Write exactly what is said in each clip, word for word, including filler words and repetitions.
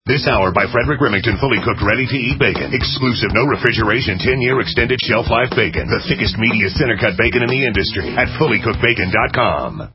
This hour by Frederick Remington, fully cooked, ready-to-eat bacon. Exclusive, no refrigeration, ten-year extended shelf life bacon. The thickest, meatiest, center-cut bacon in the industry at fully cooked bacon dot com.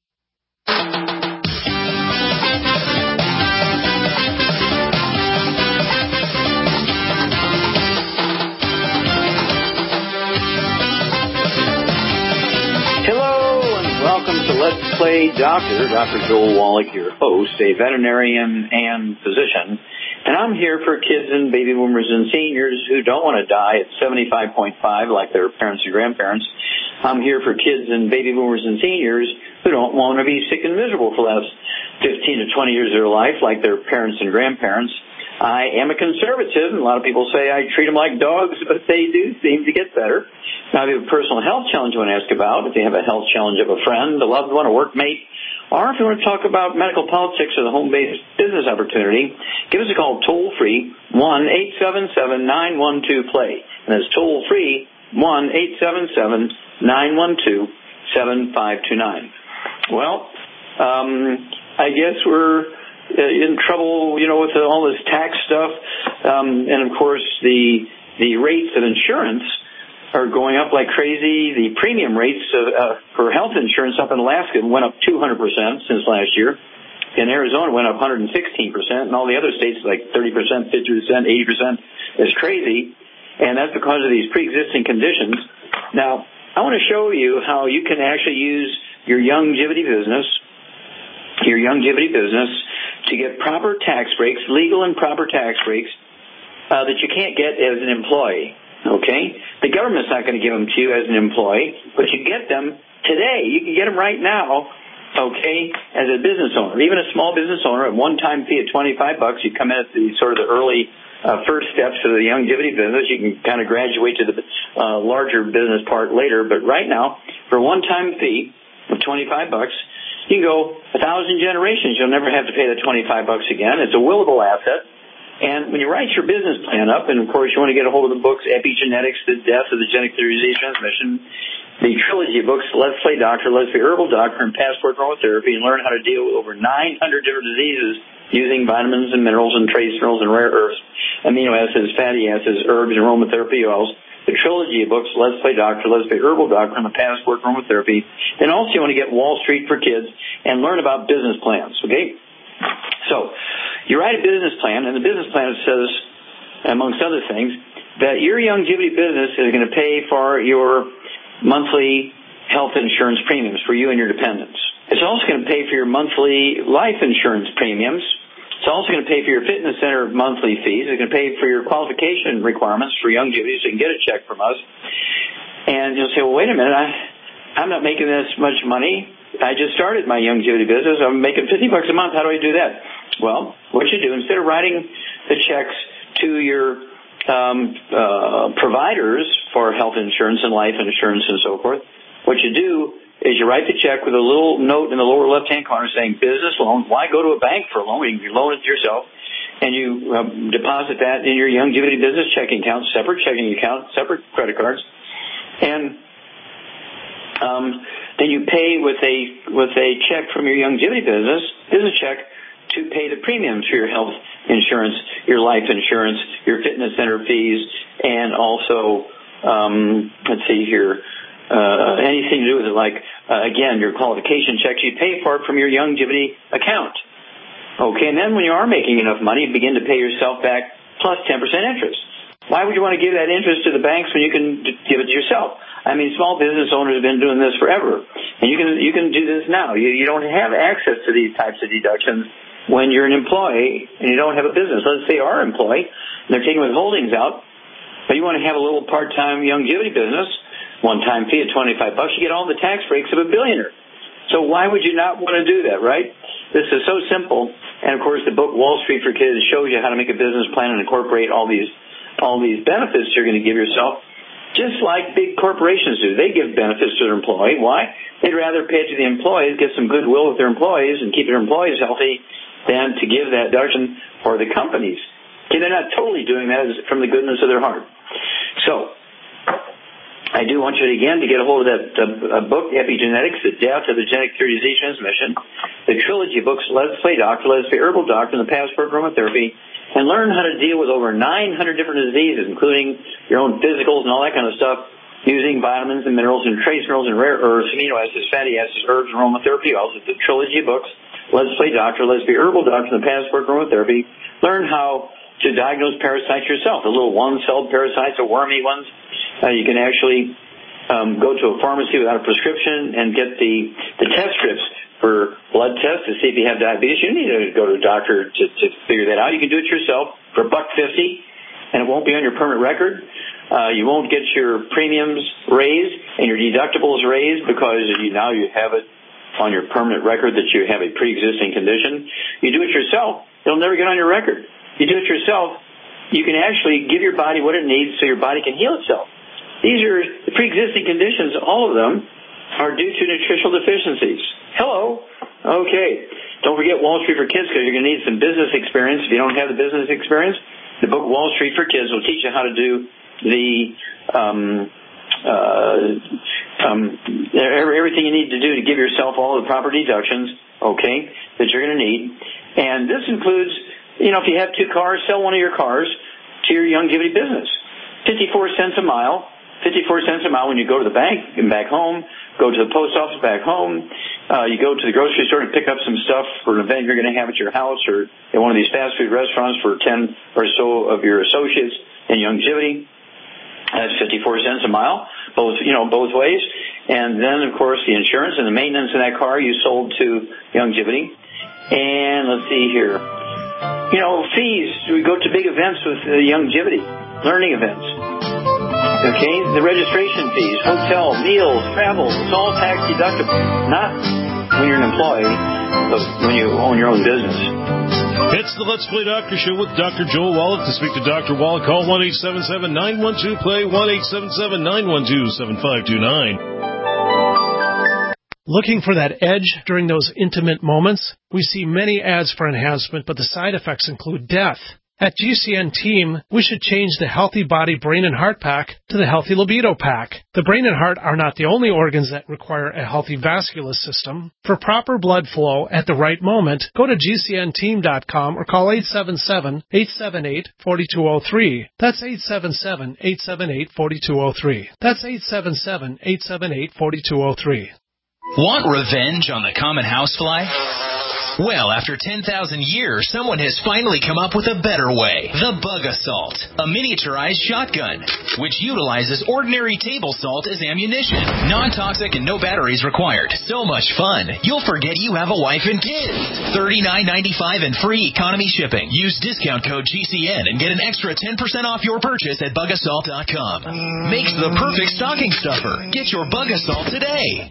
Let's Play Doctor, Doctor Joel Wallach, your host, a veterinarian and physician. And I'm here for kids and baby boomers and seniors who don't want to die at seventy-five point five like their parents and grandparents. I'm here for kids and baby boomers and seniors who don't want to be sick and miserable for the last fifteen to twenty years of their life like their parents and grandparents. I am a conservative, and a lot of people say I treat them like dogs, but they do seem to get better. Now, if you have a personal health challenge you want to ask about, if you have a health challenge of a friend, a loved one, a workmate, or if you want to talk about medical politics or the home-based business opportunity, give us a call toll-free, one eight seven seven, nine one two, play. And that's toll-free, one eight seven seven, nine one two, seven five two nine. Well, um, I guess we're in trouble, you know, with all this tax stuff, um, and of course the the rates of insurance are going up like crazy. The premium rates of, uh, for health insurance up in Alaska went up two hundred percent since last year. In Arizona, went up one hundred sixteen percent, and all the other states like thirty percent, fifty percent, eighty percent. It's crazy, and that's because of these pre-existing conditions. Now, I want to show you how you can actually use your Youngevity business, your Youngevity business, to get proper tax breaks, legal and proper tax breaks, uh, that you can't get as an employee, okay? The government's not going to give them to you as an employee, but you get them today. You can get them right now, okay, as a business owner. Even a small business owner, a one-time fee of twenty-five bucks, you come in at the sort of the early uh, first steps of the Youngevity business. You can kind of graduate to the uh, larger business part later, but right now, for a one-time fee of twenty-five bucks, you can go a thousand generations. You'll never have to pay the twenty-five bucks again. It's a willable asset. And when you write your business plan up, and of course you want to get a hold of the books, Epigenetics, The Death of the Genetic Theory of Disease Transmission, the trilogy of books, Let's Play Doctor, Let's Play Herbal Doctor, and Passport Aromatherapy, and learn how to deal with over nine hundred different diseases using vitamins and minerals and trace minerals and rare earths, amino acids, fatty acids, herbs, and aromatherapy oils. The trilogy of books, Let's Play Doctor, Let's Play Herbal Doctor, and the Passport Aromatherapy. And also you want to get Wall Street for Kids and learn about business plans, okay? So you write a business plan, and the business plan says, amongst other things, that your Youngevity business is going to pay for your monthly health insurance premiums for you and your dependents. It's also going to pay for your monthly life insurance premiums. It's also going to pay for your fitness center monthly fees. It's going to pay for your qualification requirements for Youngevity, so you can get a check from us. And you'll say, well, wait a minute, I, I'm not making this much money. I just started my Youngevity business. I'm making fifty bucks a month. How do I do that? Well, what you do, instead of writing the checks to your um, uh, providers for health insurance and life insurance and so forth, what you do is you write the check with a little note in the lower left-hand corner saying business loan. Why go to a bank for a loan? You can loan it yourself, and you um, deposit that in your Youngevity business checking account, separate checking account, separate credit cards, and um, then you pay with a with a check from your Youngevity business, business check, to pay the premiums for your health insurance, your life insurance, your fitness center fees, and also, um, let's see here, uh, anything to do with it, like, uh, again, your qualification checks, you pay for it from your Youngevity account. Okay, and then when you are making enough money, you begin to pay yourself back plus ten percent interest. Why would you want to give that interest to the banks when you can give it to yourself? I mean, small business owners have been doing this forever, and you can you can do this now. You, you don't have access to these types of deductions when you're an employee and you don't have a business. Let's say you are an employee and they're taking withholdings out, but you want to have a little part-time Youngevity business, one-time fee of twenty-five bucks, you get all the tax breaks of a billionaire. So why would you not want to do that, right? This is so simple, and of course the book Wall Street for Kids shows you how to make a business plan and incorporate all these all these benefits you're going to give yourself, just like big corporations do. They give benefits to their employee. Why? They'd rather pay it to the employees, get some goodwill with their employees, and keep their employees healthy than to give that deduction for the companies. Okay, they're not totally doing that from the goodness of their heart. So, I do want you to, again, to get a hold of that uh, book, Epigenetics, The Death of the Genetic Theory Disease Transmission, the trilogy books, Let's Play Doctor, Let's Play Herbal Doctor, and the Passport Aromatherapy, and learn how to deal with over nine hundred different diseases, including your own physicals and all that kind of stuff, using vitamins and minerals and trace minerals and rare earths, amino acids, fatty acids, herbs, and aromatherapy. Also, the trilogy books, Let's Play Doctor, Let's Play Herbal Doctor, and the Passport Aromatherapy. Learn how to diagnose parasites yourself, the little one-celled parasites, the wormy ones. Uh, you can actually um, go to a pharmacy without a prescription and get the, the test strips for blood tests to see if you have diabetes. You don't need to go to a doctor to, to figure that out. You can do it yourself for a buck fifty, and it won't be on your permanent record. Uh, you won't get your premiums raised and your deductibles raised because you, now you have it on your permanent record that you have a pre-existing condition. You do it yourself, it'll never get on your record. You do it yourself, you can actually give your body what it needs so your body can heal itself. These are the pre-existing conditions, all of them are due to nutritional deficiencies. Hello. Okay. Don't forget Wall Street for Kids, because you're going to need some business experience. If you don't have the business experience, the book Wall Street for Kids will teach you how to do the um, uh, um, everything you need to do to give yourself all the proper deductions, okay, that you're going to need. And this includes, you know, if you have two cars, sell one of your cars to your Youngevity business. fifty-four cents a mile. fifty-four cents a mile when you go to the bank and back home, go to the post office back home, uh, you go to the grocery store to pick up some stuff for an event you're going to have at your house or at one of these fast food restaurants for ten or so of your associates in Youngevity. That's fifty-four cents a mile, both, you know, both ways. And then, of course, the insurance and the maintenance in that car you sold to Youngevity. And let's see here. You know, fees. We go to big events with uh, Youngevity, learning events. Okay, the registration fees, hotel, meals, travel, it's all tax deductible. Not when you're an employee, but when you own your own business. It's the Let's Play Doctor Show with Doctor Joel Wallach. To speak to Doctor Wallach, call one eight seven seven, nine one two, play, one eight seven seven, nine one two, seven five two nine. Looking for that edge during those intimate moments? We see many ads for enhancement, but the side effects include death. At G C N Team, we should change the Healthy Body, Brain, and Heart Pack to the Healthy Libido Pack. The brain and heart are not the only organs that require a healthy vascular system. For proper blood flow at the right moment, go to G C N team dot com or call eight seven seven, eight seven eight, four two zero three. That's eight seven seven, eight seven eight, four two zero three. That's eight seven seven, eight seven eight, four two zero three. Want revenge on the common housefly? Well, after ten thousand years, someone has finally come up with a better way. The Bug Assault, a miniaturized shotgun, which utilizes ordinary table salt as ammunition. Non-toxic and no batteries required. So much fun, you'll forget you have a wife and kids. thirty-nine ninety-five and free economy shipping. Use discount code G C N and get an extra ten percent off your purchase at bug assault dot com. Makes the perfect stocking stuffer. Get your Bug Assault today.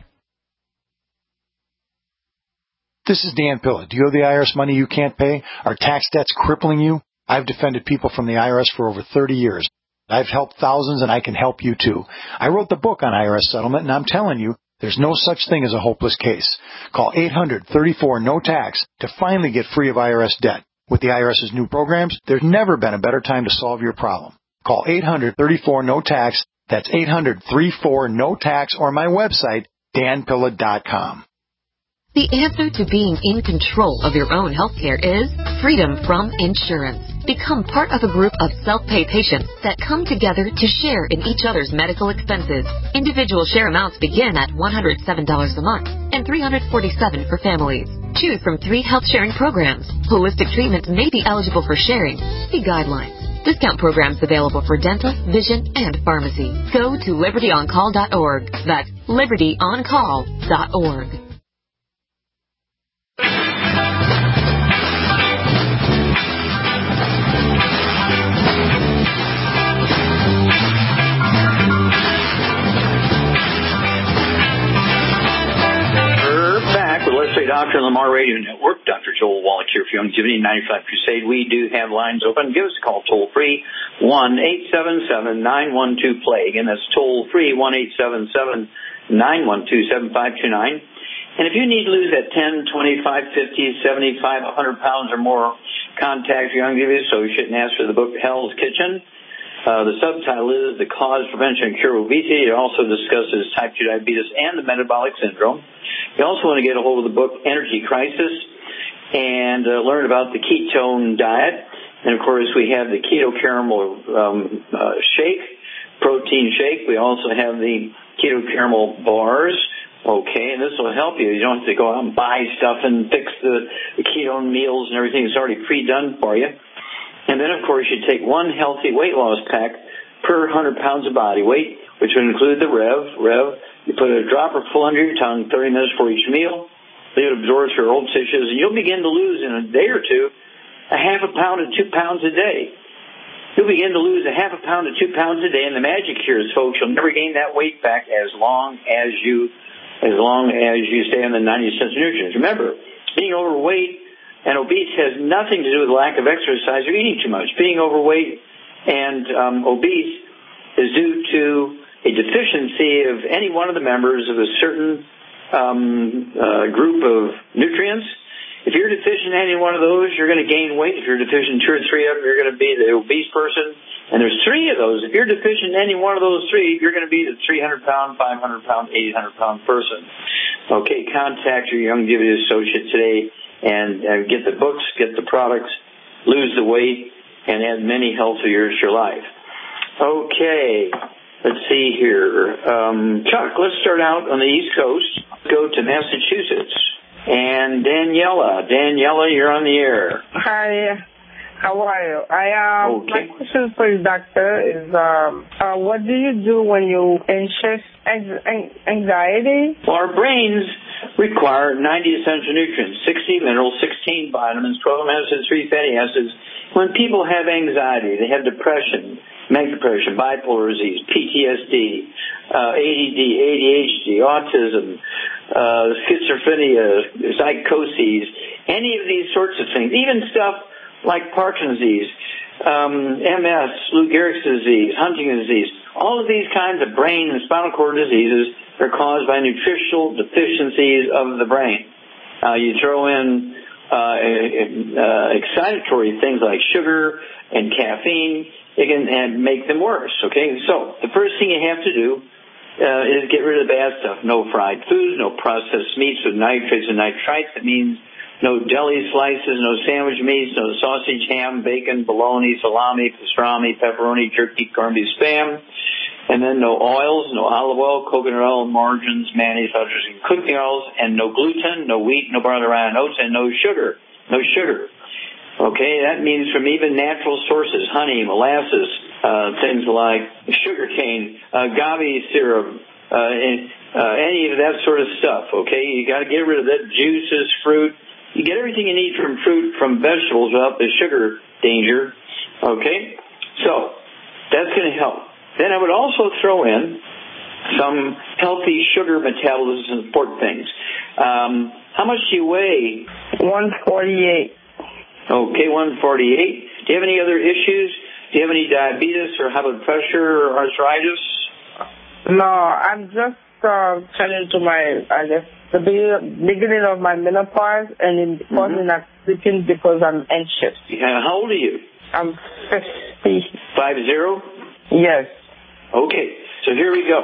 This is Dan Pilla. Do you owe the I R S money you can't pay? Are tax debts crippling you? I've defended people from the I R S for over thirty years. I've helped thousands, and I can help you too. I wrote the book on I R S settlement, and I'm telling you, there's no such thing as a hopeless case. Call eight hundred, thirty-four, no tax to finally get free of I R S debt. With the IRS's new programs, there's never been a better time to solve your problem. Call eight hundred, thirty-four, no tax. That's eight hundred, thirty-four, no tax, or my website, dan pilla dot com. The answer to being in control of your own healthcare is freedom from insurance. Become part of a group of self-pay patients that come together to share in each other's medical expenses. Individual share amounts begin at one hundred seven dollars a month and three hundred forty-seven dollars for families. Choose from three health sharing programs. Holistic treatment may be eligible for sharing. See guidelines. Discount programs available for dental, vision, and pharmacy. Go to liberty on call dot org. That's liberty on call dot org. Let's Play Doctor on the Lamar Radio Network. Doctor Joel Wallach here for Youngevity ninety-five Crusade. We do have lines open. Give us a call toll free, one eight seven seven, nine one two, play. Again, that's toll free, one eight seven seven, nine one two, seven five two nine. And if you need to lose that ten, twenty-five, fifty, seventy-five, one hundred pounds or more, contact your Youngevity associate and ask for the book Hell's Kitchen. Uh, the subtitle is The Cause, Prevention, and Cure of Obesity. It also discusses type two diabetes and the metabolic syndrome. You also want to get a hold of the book Energy Crisis and uh, learn about the ketone diet. And, of course, we have the keto caramel um, uh, shake, protein shake. We also have the keto caramel bars. Okay, and this will help you. You don't have to go out and buy stuff and fix the, the ketone meals and everything. It's already pre-done for you. And then, of course, you take one healthy weight loss pack per one hundred pounds of body weight, which would include the Rev. Rev. You put a dropper full under your tongue, thirty minutes for each meal. Leave it absorb through your old tissues, and you'll begin to lose in a day or two a half a pound to two pounds a day. You'll begin to lose a half a pound to two pounds a day, and the magic here is, folks, you'll never gain that weight back as long as you as long as you stay on the ninety essential nutrients. Remember, being overweight and obese has nothing to do with lack of exercise or eating too much. Being overweight and um, obese is due to a deficiency of any one of the members of a certain um, uh, group of nutrients. If you're deficient in any one of those, you're going to gain weight. If you're deficient in two or three of them, you're going to be the obese person. And there's three of those. If you're deficient in any one of those three, you're going to be the three hundred pound, five hundred pound, eight hundred pound person. Okay, contact your Youngevity associate today and, and get the books, get the products, lose the weight, and add many healthy years to your life. Okay, let's see here. Um, Chuck, let's start out on the East Coast. Go to Massachusetts. And Daniela. Daniela, you're on the air. Hi. How are you? I um, okay. My question for you, doctor, is um, uh, what do you do when you anxious anxiety? Well, our brains require ninety essential nutrients, sixty minerals, sixteen vitamins, twelve amino acids, three fatty acids. When people have anxiety, they have depression, manic depression, bipolar disease, P T S D, uh, A D D, A D H D, autism, uh, schizophrenia, psychoses, any of these sorts of things, even stuff like Parkinson's disease, um, M S, Lou Gehrig's disease, Huntington's disease, all of these kinds of brain and spinal cord diseases are caused by nutritional deficiencies of the brain. Uh, you throw in uh, uh, excitatory things like sugar and caffeine, it can and make them worse, okay? So the first thing you have to do uh, is get rid of the bad stuff. No fried foods, no processed meats with nitrates and nitrites. That means no deli slices, no sandwich meats, no sausage, ham, bacon, bologna, salami, pastrami, pepperoni, jerky, corned beef, spam. And then no oils, no olive oil, coconut oil, margarines, mayonnaise, butters, and cooking oils, and no gluten, no wheat, no barley, rye, and oats, and no sugar. No sugar. Okay, that means from even natural sources, honey, molasses, uh, things like sugar cane, uh, agave syrup, uh, and, uh, any of that sort of stuff. Okay, you got to get rid of that, juices, fruit. You get everything you need from fruit, from vegetables without the sugar danger. Okay? So, that's going to help. Then I would also throw in some healthy sugar metabolism support things. Um, how much do you weigh? one forty-eight. Okay, one forty-eight. Do you have any other issues? Do you have any diabetes or high blood pressure or arthritis? No, I'm just uh, turning to my, I guess, the beginning of my menopause, and in the mm-hmm. not sleeping because I'm anxious. Yeah, how old are you? I'm fifty. Five zero? Yes. Okay, so here we go.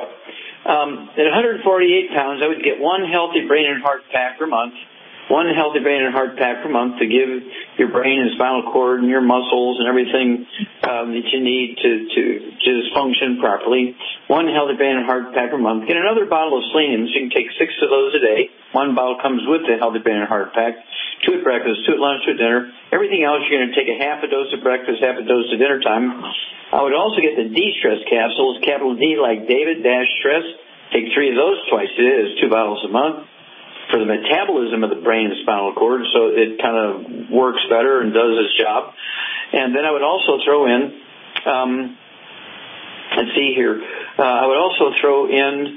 Um, at one forty-eight pounds, I would get one healthy brain and heart pack per month. One healthy brain and heart pack per month to give your brain and spinal cord and your muscles and everything um, that you need to, to just function properly. One healthy brain and heart pack per month. Get another bottle of selenium, so you can take six of those a day. One bottle comes with the healthy brain and heart pack. Two at breakfast, two at lunch, two at dinner. Everything else, you're going to take a half a dose at breakfast, half a dose at dinner time. I would also get the D-Stress capsules, capital D like David, dash stress. Take three of those twice a day. It's two bottles a month. For the metabolism of the brain and spinal cord, so it kind of works better and does its job. And then I would also throw in, um, let's see here, uh, I would also throw in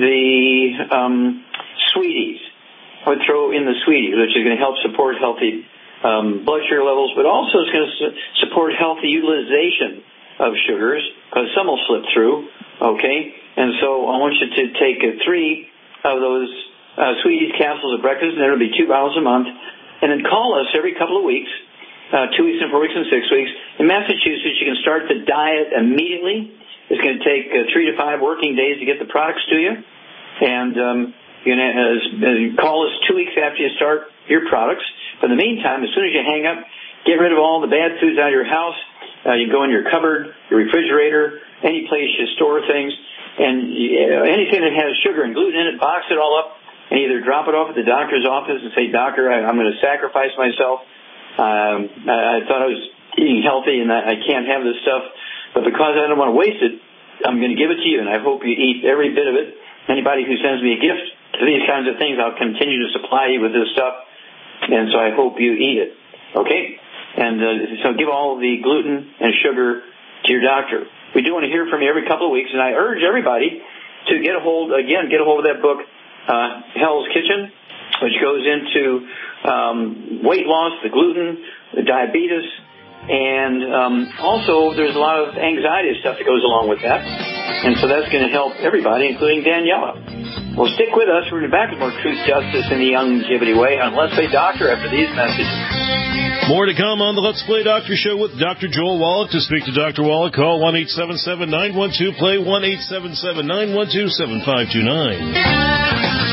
the um, sweeties. I would throw in the sweeties, which is going to help support healthy um, blood sugar levels, but also it's going to su- support healthy utilization of sugars, because some will slip through, okay? And so I want you to take uh, three of those Uh, Sweeties capsules at breakfast, and that'll be two bottles a month. And then call us every couple of weeks uh, two weeks and four weeks and six weeks. In Massachusetts, you can start the diet immediately. It's going to take uh, three to five working days to get the products to you. And um, you can uh, call us two weeks after you start your products. But in the meantime, as soon as you hang up, get rid of all the bad foods out of your house. Uh, you go in your cupboard, your refrigerator, any place you store things, and uh, anything that has sugar and gluten in it, box it all up, and either drop it off at the doctor's office and say, Doctor, I, I'm going to sacrifice myself. Um, I, I thought I was eating healthy and I, I can't have this stuff, but because I don't want to waste it, I'm going to give it to you, and I hope you eat every bit of it. Anybody who sends me a gift to these kinds of things, I'll continue to supply you with this stuff, and so I hope you eat it. Okay? And uh, so give all the gluten and sugar to your doctor. We do want to hear from you every couple of weeks, and I urge everybody to get a hold, again, get a hold of that book, uh, Hell's Kitchen, which goes into um, weight loss, the gluten, the diabetes, and um, also there's a lot of anxiety stuff that goes along with that. And so that's going to help everybody, including Daniela. Well, stick with us. We're going to be back with more Truth, Justice, and the Youngevity Way on Let's Play Doctor after these messages. More to come on the Let's Play Doctor Show with Doctor Joel Wallach. To speak to Doctor Wallach, call one eight seven seven, nine one two, play, one eight seven seven, nine one two, seven five two nine.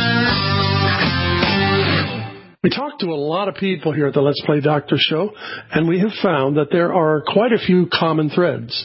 We talked to a lot of people here at the Let's Play Doctor Show, and we have found that there are quite a few common threads.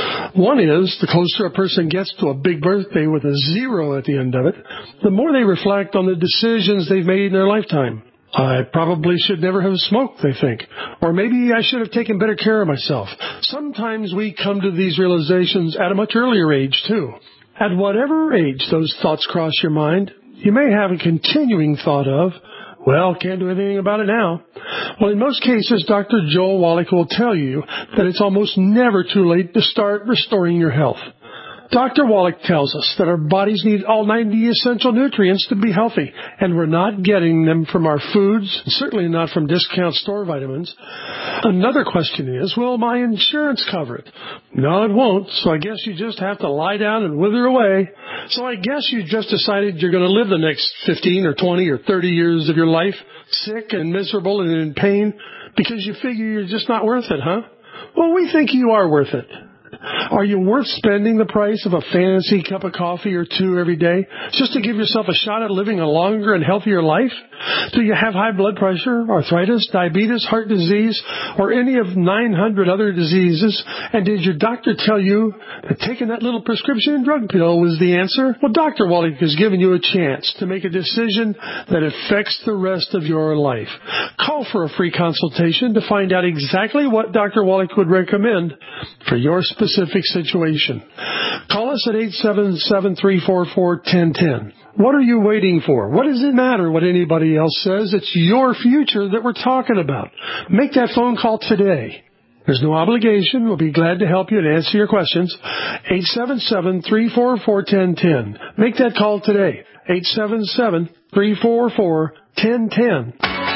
One is, the closer a person gets to a big birthday with a zero at the end of it, the more they reflect on the decisions they've made in their lifetime. I probably should never have smoked, they think. Or maybe I should have taken better care of myself. Sometimes we come to these realizations at a much earlier age, too. At whatever age those thoughts cross your mind, you may have a continuing thought of, well, can't do anything about it now. Well, in most cases, Doctor Joel Wallach will tell you that it's almost never too late to start restoring your health. Doctor Wallach tells us that our bodies need all ninety essential nutrients to be healthy, and we're not getting them from our foods, certainly not from discount store vitamins. Another question is, will my insurance cover it? No, it won't, so I guess you just have to lie down and wither away. So I guess you just decided you're going to live the next fifteen or twenty or thirty years of your life sick and miserable and in pain because you figure you're just not worth it, huh? Well, we think you are worth it. Are you worth spending the price of a fancy cup of coffee or two every day just to give yourself a shot at living a longer and healthier life? Do you have high blood pressure, arthritis, diabetes, heart disease, or any of nine hundred other diseases? And did your doctor tell you that taking that little prescription drug pill was the answer? Well, Doctor Wallach has given you a chance to make a decision that affects the rest of your life. Call for a free consultation to find out exactly what Doctor Wallach would recommend for your specific situation. Call us at eight seven seven, three four four, one zero one zero. What are you waiting for? What does it matter what anybody else says? It's your future that we're talking about. Make that phone call today. There's no obligation. We'll be glad to help you and answer your questions. eight seven seven, three four four, one zero one zero. Make that call today. eight seven seven, three four four, one zero one zero.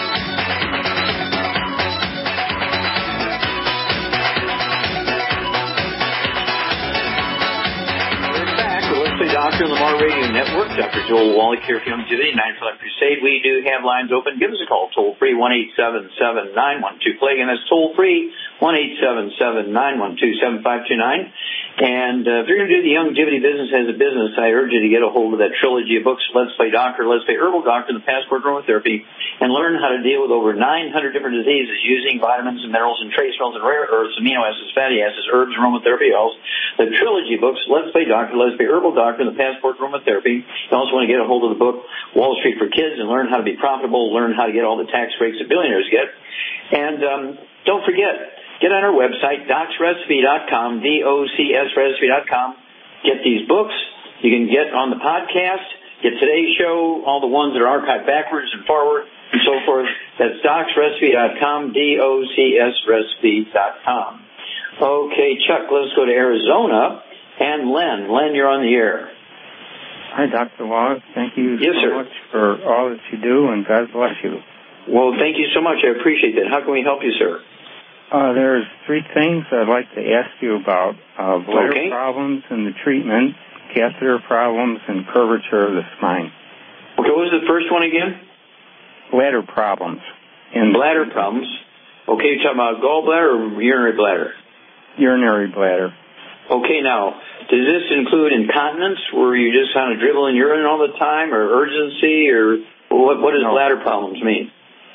Doctor Lamar Radio Network, Doctor Joel Wallach here for Youngevity, nine for Life Crusade. We do have lines open. Give us a call, toll free, one eight seven seven, nine one two, play. Again, that's toll free, one eight seven seven, nine one two, seven five two nine. And uh, if you're going to do the Youngevity business as a business, I urge you to get a hold of that trilogy of books, Let's Play Doctor, Let's Play Herbal Doctor, the Passport Aromatherapy, and learn how to deal with over nine hundred different diseases using vitamins and minerals and trace minerals and rare earths, amino acids, fatty acids, herbs, aromatherapy oils. The trilogy books, Let's Play Doctor, Let's Play Herbal Doctor, the Passport Aromatherapy. You also want to get a hold of the book, Wall Street for Kids, and learn how to be profitable, learn how to get all the tax breaks that billionaires get. And um, don't forget, get on our website, docs recipe dot com, D O C S recipe dot com. Get these books. You can get on the podcast, get today's show, all the ones that are archived backwards and forward, and so forth. That's docs recipe dot com, D O C S recipe dot com. Okay, Chuck, let's go to Arizona. And Len. Len, you're on the air. Hi, Doctor Wallach. Thank you yes, so sir. much for all that you do, and God bless you. Well, thank you so much. I appreciate that. How can we help you, sir? Uh, there's three things I'd like to ask you about. Uh, bladder okay. problems and the treatment, catheter problems, and curvature of the spine. Okay, what was the first one again? Bladder problems. And bladder problems. Okay, you're talking about gallbladder or urinary bladder? Urinary bladder. Okay, now, does this include incontinence, where you just kind of dribbling urine all the time, or urgency, or what, what does no. bladder problems mean?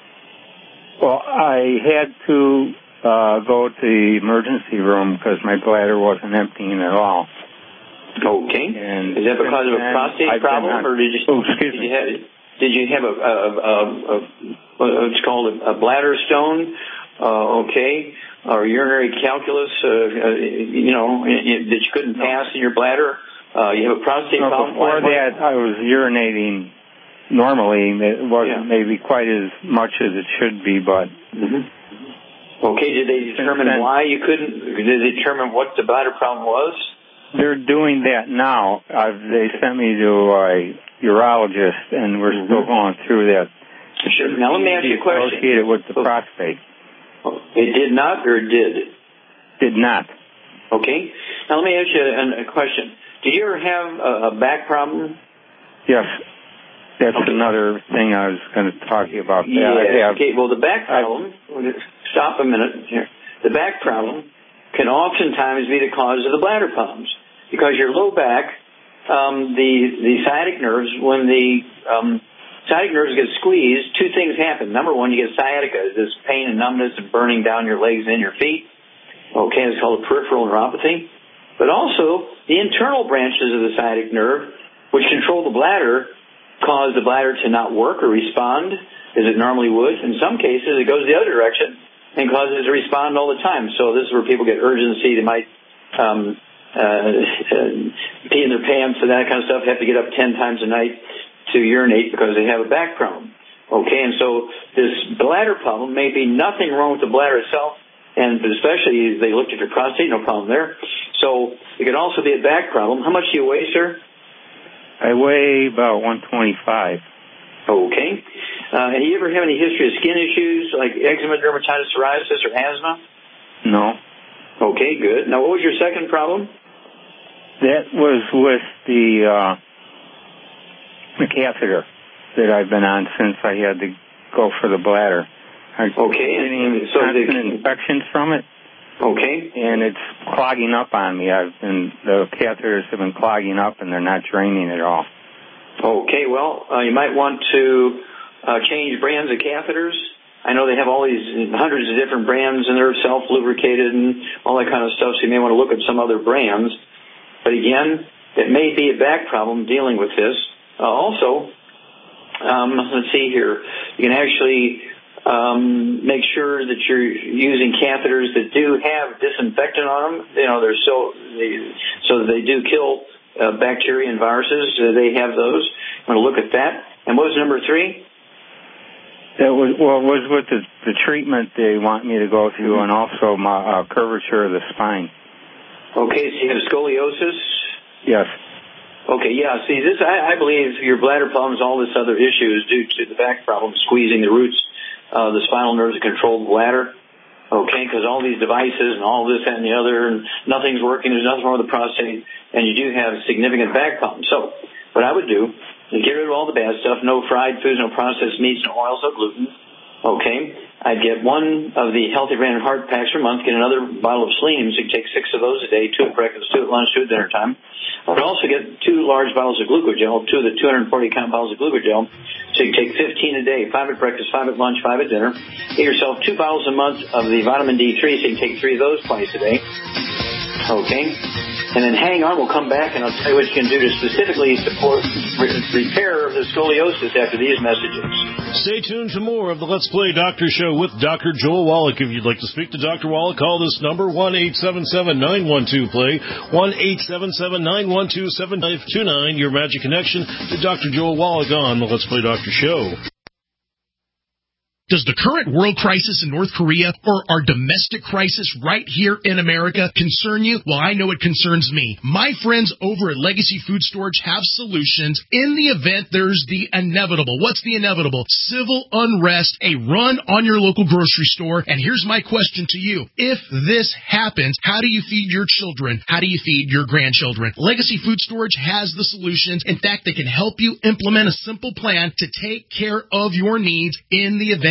Well, I had to uh, go to the emergency room because my bladder wasn't emptying at all. Okay. And is that because of a prostate I've problem, on, or did you, oh, excuse did me. you have, did you have a, a, a, a what's called a, a bladder stone? Uh, okay. Or urinary calculus, uh, uh, you know, that you couldn't pass in your bladder? Uh, you have a prostate no, problem? Before that, I was urinating normally. It wasn't yeah. maybe quite as much as it should be, but... Mm-hmm. Okay, did they determine then, why you couldn't? Did they determine what the bladder problem was? They're doing that now. I've, they sent me to a urologist, and we're mm-hmm. still going through that. Sure. Now, let me ask you a question. Associated with the okay. prostate. It did not, or it did? Did not. Okay. Now, let me ask you a, a question. Did you ever have a, a back problem? Yes. That's okay. another thing I was going to talk to you about. Yeah. Have, okay. Well, the back problem, I, stop a minute here. The back problem can oftentimes be the cause of the bladder problems, because your low back, um, the, the sciatic nerves, when the... Um, sciatic nerves get squeezed, two things happen. Number one, you get sciatica, this pain and numbness and burning down your legs and your feet. Okay, it's called peripheral neuropathy. But also, the internal branches of the sciatic nerve, which control the bladder, cause the bladder to not work or respond as it normally would. In some cases, it goes the other direction and causes it to respond all the time. So this is where people get urgency. They might um, uh, pee in their pants and that kind of stuff, have to get up ten times a night to urinate because they have a back problem. Okay, and so this bladder problem may be nothing wrong with the bladder itself, and especially they looked at your prostate, no problem there. So it could also be a back problem. How much do you weigh, sir? I weigh about one twenty-five. Okay. Uh, have you ever had any history of skin issues like eczema, dermatitis, psoriasis, or asthma? No. Okay, good. Now, what was your second problem? That was with the... Uh, the catheter that I've been on since I had to go for the bladder. I'm okay. getting so constant the, infections from it. Okay. And it's clogging up on me. I've been, the catheters have been clogging up and they're not draining at all. Okay, well, uh, you might want to uh, change brands of catheters. I know they have all these hundreds of different brands and they're self-lubricated and all that kind of stuff, so you may want to look at some other brands. But again, it may be a back problem dealing with this. Uh, also, um, let's see here. You can actually um, make sure that you're using catheters that do have disinfectant on them. You know, they're so they, so that they do kill uh, bacteria and viruses. Uh, they have those. I'm going to look at that. And what was number three? That was well, it was with the, the treatment they want me to go through, and also my uh, curvature of the spine. Okay, so you have scoliosis. Yes. Okay, yeah, see, this, I, I believe your bladder problems, all this other issue is due to the back problem, squeezing the roots, uh, the spinal nerves that control the bladder. Okay, because all these devices and all this and the other, and nothing's working, there's nothing wrong with the prostate, and you do have significant back problems. So, what I would do is get rid of all the bad stuff, no fried foods, no processed meats, no oils, no gluten. Okay, I'd get one of the Healthy Brain and Heart packs per month, get another bottle of Slims. You can take six of those a day, two at breakfast, two at lunch, two at dinner time. I'd also get two large bottles of Glucogel, two of the two hundred forty count bottles of Glucogel. So you can take fifteen a day, five at breakfast, five at lunch, five at dinner. Get yourself two bottles a month of the vitamin D three, so you can take three of those twice a day. Okay. And then hang on, we'll come back and I'll tell you what you can do to specifically support re- repair the scoliosis after these messages. Stay tuned to more of the Let's Play Doctor Show with Doctor Joel Wallach. If you'd like to speak to Doctor Wallach, call this number, one eight seven seven, nine one two, play, one eight seven seven, nine one two, seven five two nine, your magic connection to Doctor Joel Wallach on the Let's Play Doctor Show. Does the current world crisis in North Korea or our domestic crisis right here in America concern you? Well, I know it concerns me. My friends over at Legacy Food Storage have solutions in the event there's the inevitable. What's the inevitable? Civil unrest, a run on your local grocery store. And here's my question to you. If this happens, how do you feed your children? How do you feed your grandchildren? Legacy Food Storage has the solutions. In fact, they can help you implement a simple plan to take care of your needs in the event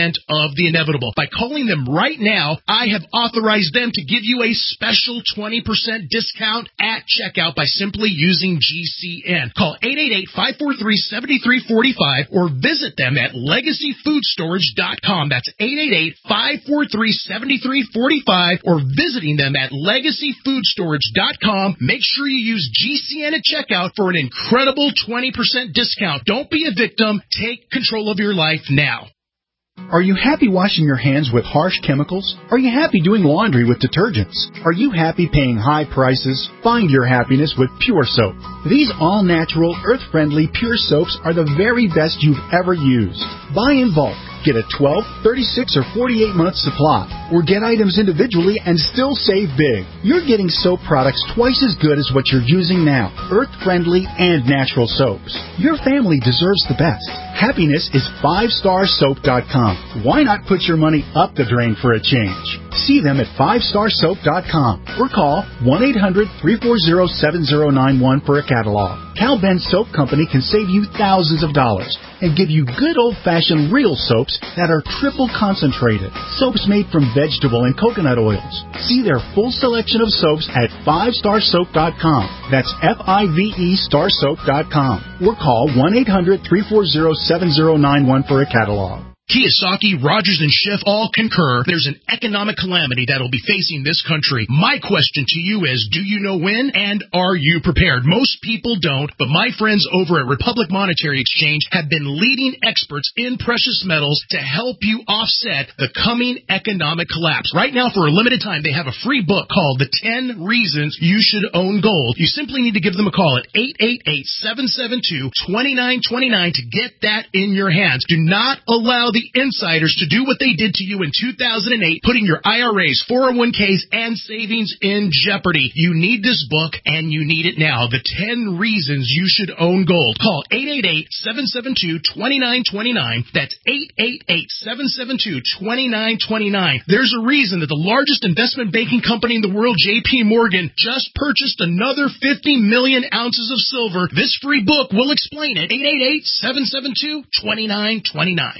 percent of the inevitable. By calling them right now, I have authorized them to give you a special twenty percent discount at checkout by simply using G C N. Call eight eight eight, five four three, seven three four five or visit them at legacy food storage dot com. That's eight eight eight, five four three, seven three four five or visiting them at legacy food storage dot com. Make sure you use G C N at checkout for an incredible twenty percent discount. Don't be a victim. Take control of your life now. Are you happy washing your hands with harsh chemicals? Are you happy doing laundry with detergents? Are you happy paying high prices? Find your happiness with Pure Soap. These all-natural, earth-friendly Pure Soaps are the very best you've ever used. Buy in bulk. Get a twelve, thirty-six, or forty-eight month supply, or get items individually and still save big. You're getting soap products twice as good as what you're using now, earth-friendly and natural soaps. Your family deserves the best. Happiness is five star soap dot com. Why not put your money up the drain for a change? See them at five star soap dot com or call one eight hundred, three four zero, seven zero nine one for a catalog. Cal Ben Soap Company can save you thousands of dollars and give you good old-fashioned real soaps that are triple concentrated. Soaps made from vegetable and coconut oils. See their full selection of soaps at five star soap dot com. That's F I V E star soap dot com. Or call one eight hundred, three four zero, seven zero nine one for a catalog. Kiyosaki, Rogers, and Schiff all concur there's an economic calamity that'll be facing this country. My question to you is, do you know when, and are you prepared? Most people don't, but my friends over at Republic Monetary Exchange have been leading experts in precious metals to help you offset the coming economic collapse. Right now, for a limited time, they have a free book called The ten Reasons You Should Own Gold. You simply need to give them a call at eight eight eight, seven seven two, two nine two nine to get that in your hands. Do not allow the insiders to do what they did to you in two thousand eight, putting your I R As, four oh one k's, and savings in jeopardy. You need this book, and you need it now. The ten Reasons You Should Own Gold. Call eight eight eight, seven seven two, two nine two nine. That's eight eight eight, seven seven two, two nine two nine. There's a reason that the largest investment banking company in the world, J P Morgan, just purchased another fifty million ounces of silver. This free book will explain it. eight eight eight, seven seven two, two nine two nine.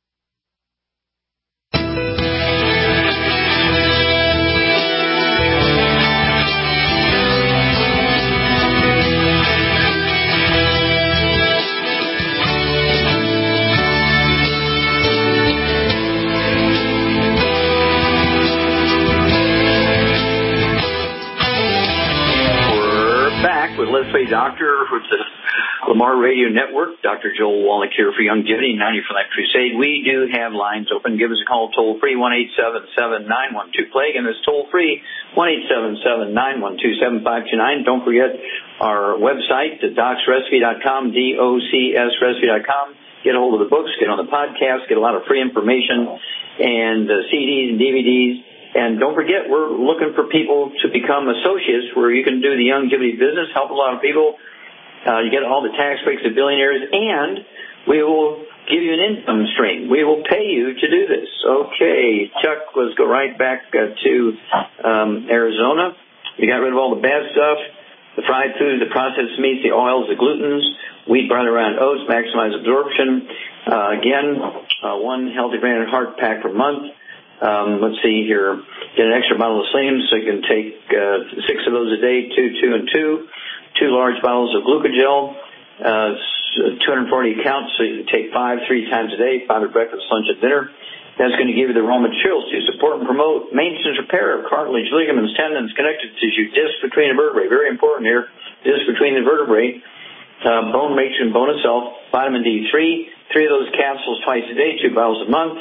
Let's Play Doctor with the Lamar Radio Network. Doctor Joel Wallach here for Youngevity, ninety for Life Crusade. We do have lines open. Give us a call toll free, one eight seven seven, nine one two, plague. And it's toll free, one eight seven seven, nine one two, seven five two nine. Don't forget our website, docs recipe dot com, D O C S recipe dot com. Get a hold of the books, get on the podcast, get a lot of free information and uh, C Ds and D V Ds. And don't forget, we're looking for people to become associates where you can do the Youngevity business, help a lot of people. Uh, you get all the tax breaks of billionaires, and we will give you an income stream. We will pay you to do this. Okay, Chuck, let's go right back uh, to um, Arizona. We got rid of all the bad stuff, the fried foods, the processed meats, the oils, the glutens, wheat, barley, rye, and oats, maximize absorption. Uh, again, uh, one healthy branded heart pack per month. Um, let's see here. Get an extra bottle of Slim, so you can take uh, six of those a day, two, two, and two. Two large bottles of Glucogel, uh, two hundred forty counts, so you can take five three times a day, five at breakfast, lunch, and dinner. That's going to give you the raw materials to support and promote maintenance repair of cartilage, ligaments, tendons, connective tissue, disc between the vertebrae. Very important here. Disc between the vertebrae. Uh, bone matrix and bone itself. Vitamin D three. Three of those capsules twice a day, two bottles a month.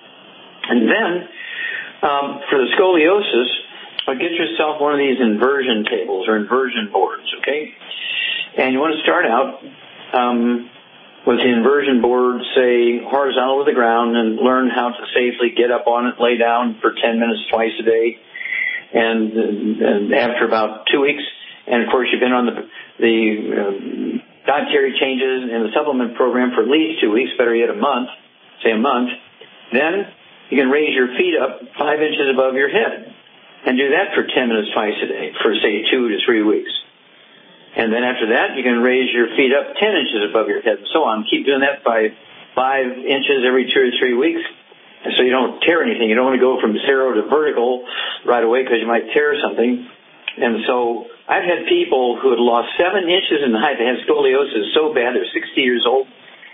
And then, um, for the scoliosis, uh, get yourself one of these inversion tables or inversion boards, okay? And you want to start out um, with the inversion board, say, horizontal to the ground, and learn how to safely get up on it, lay down for ten minutes twice a day. And, and after about two weeks, and of course you've been on the, the um, dietary changes in the supplement program for at least two weeks, better yet a month, say a month, then you can raise your feet up five inches above your head and do that for ten minutes twice a day for, say, two to three weeks. And then after that, you can raise your feet up ten inches above your head and so on. Keep doing that by five inches every two or three weeks. so you don't tear anything. You don't want to go from zero to vertical right away because you might tear something. And so I've had people who had lost seven inches in height. They had scoliosis so bad, they're sixty years old.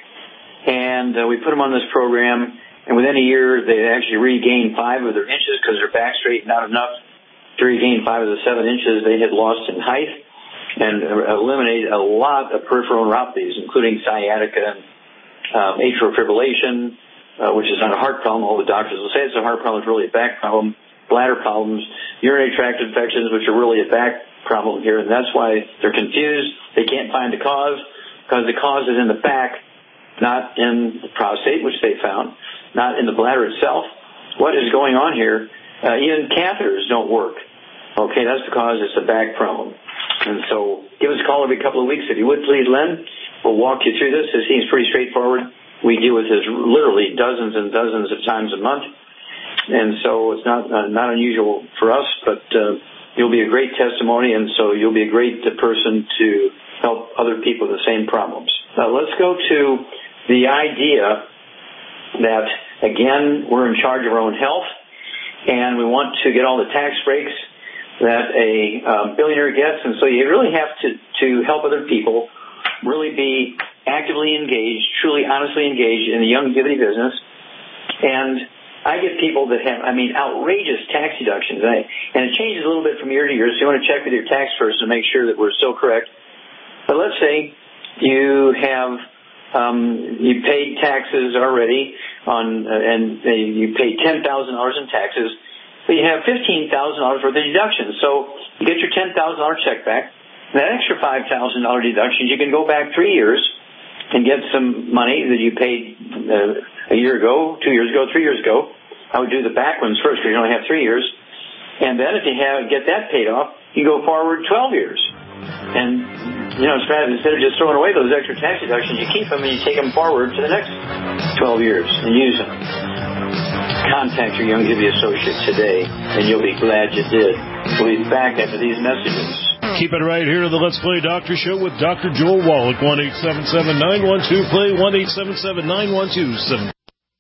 And uh, we put them on this program, and within a year, they actually regained five of their inches because their back straightened out enough to regain five of the seven inches they had lost in height, and uh, eliminated a lot of peripheral neuropathies, including sciatica and um, atrial fibrillation, uh, which is not a heart problem. All the doctors will say it's a heart problem. It's really a back problem. Bladder problems, urinary tract infections, which are really a back problem here, and that's why they're confused. They can't find the cause because the cause is in the back, not in the prostate, which they found, not in the bladder itself. What is going on here? Uh, even catheters don't work. Okay, that's because it's a back problem. And so give us a call every couple of weeks if you would, please, Len. We'll walk you through this. It seems pretty straightforward. We deal with this literally dozens and dozens of times a month. And so it's not uh, not unusual for us, but uh, you'll be a great testimony, and so you'll be a great uh, person to help other people with the same problems. Now let's go to the idea that, again, we're in charge of our own health, and we want to get all the tax breaks that a uh, billionaire gets, and so you really have to, to help other people really be actively engaged, truly, honestly engaged in the longevity business. And I get people that have, I mean, outrageous tax deductions, and, I, and it changes a little bit from year to year, so you want to check with your tax person to make sure that we're still correct. But let's say you have, um, you paid taxes already on, uh, and uh, you paid ten thousand dollars in taxes, but you have fifteen thousand dollars worth of deductions. So you get your ten thousand dollars check back. That extra five thousand dollars deductions, you can go back three years and get some money that you paid uh, a year ago, two years ago, three years ago. I would do the back ones first because you only have three years. And then if you have get that paid off, you go forward twelve years. And, you know, instead of just throwing away those extra tax deductions, you keep them and you take them forward to the next twelve years and use them. Contact your Youngevity associate today, and you'll be glad you did. We'll be back after these messages. Keep it right here to the Let's Play Doctor Show with Doctor Joel Wallach. one eight seven seven, nine one two, play, one eight seven seven, nine one two, seven.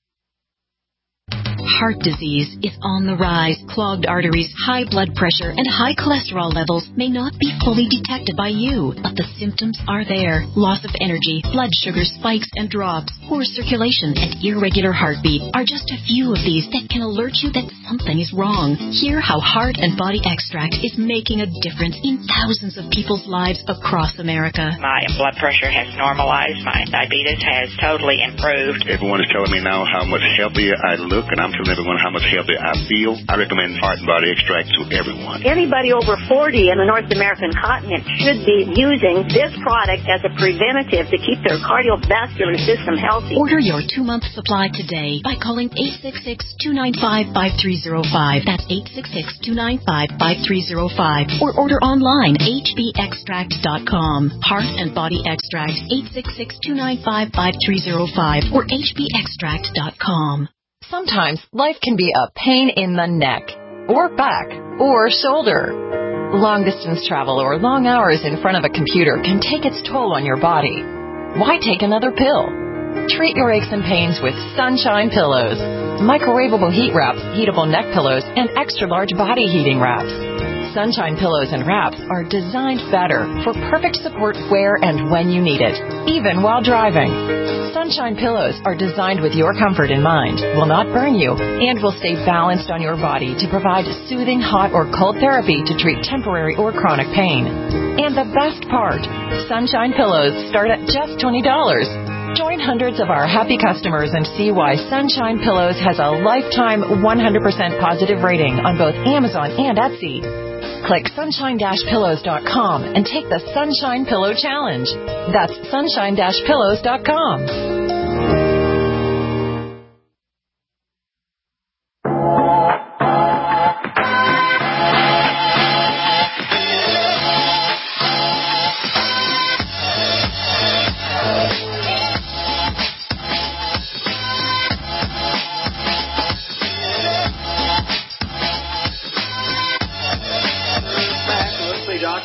Heart disease is on the rise. Clogged arteries, high blood pressure, and high cholesterol levels may not be fully detected by you, but the symptoms are there. Loss of energy, blood sugar spikes and drops, poor circulation, and irregular heartbeat are just a few of these that can alert you that something is wrong. Hear how Heart and Body Extract is making a difference in thousands of people's lives across America. My blood pressure has normalized. My diabetes has totally improved. Everyone is telling me now how much healthier I look, and I'm telling everyone how much healthier I feel. I recommend Heart and Body Extract to everyone. Anybody over forty in the North American continent should be using this product as a preventative to keep their cardiovascular system healthy. Order your two-month supply today by calling eight six six, two nine five, five three zero five. That's eight six six, two nine five, five three zero five. Or order online, h b extract dot com. Heart and Body Extract, eight six six, two nine five, five three zero five or h b extract dot com. Sometimes life can be a pain in the neck, or back, or shoulder. Long-distance travel or long hours in front of a computer can take its toll on your body. Why take another pill? Treat your aches and pains with Sunshine Pillows. Microwavable heat wraps, heatable neck pillows, and extra-large body heating wraps. Sunshine Pillows and Wraps are designed better for perfect support where and when you need it, even while driving. Sunshine Pillows are designed with your comfort in mind, will not burn you, and will stay balanced on your body to provide soothing hot or cold therapy to treat temporary or chronic pain. And the best part, Sunshine Pillows start at just twenty dollars. Join hundreds of our happy customers and see why Sunshine Pillows has a lifetime one hundred percent positive rating on both Amazon and Etsy. Click sunshine dash pillows dot com and take the Sunshine Pillow Challenge. That's sunshine dash pillows dot com.